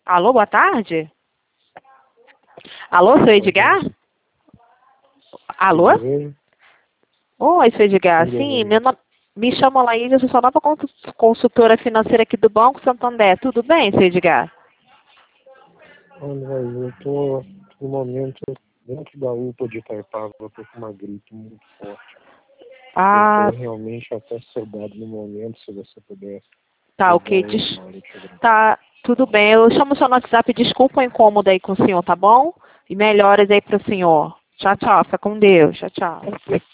Alô, boa tarde? Alô, seu Edgar? Alô? Oi, seu Edgar. Sim, me chamo Laís, eu sou sua nova consultora financeira aqui do Banco Santander. Tudo bem, seu Edgar? Olha, eu tô no momento dentro da UPA de Itaipava, eu tô com uma gripe muito forte. Ah, Eu tô realmente até sedado no momento, se você puder tá, me dar ok. um recado, eu te agradeço. Tá, tudo bem. Eu chamo o seu no WhatsApp, desculpa o incômodo aí com o senhor, tá bom? E melhoras aí pro senhor. Tchau, tchau. Fica com Deus. Tchau, tchau.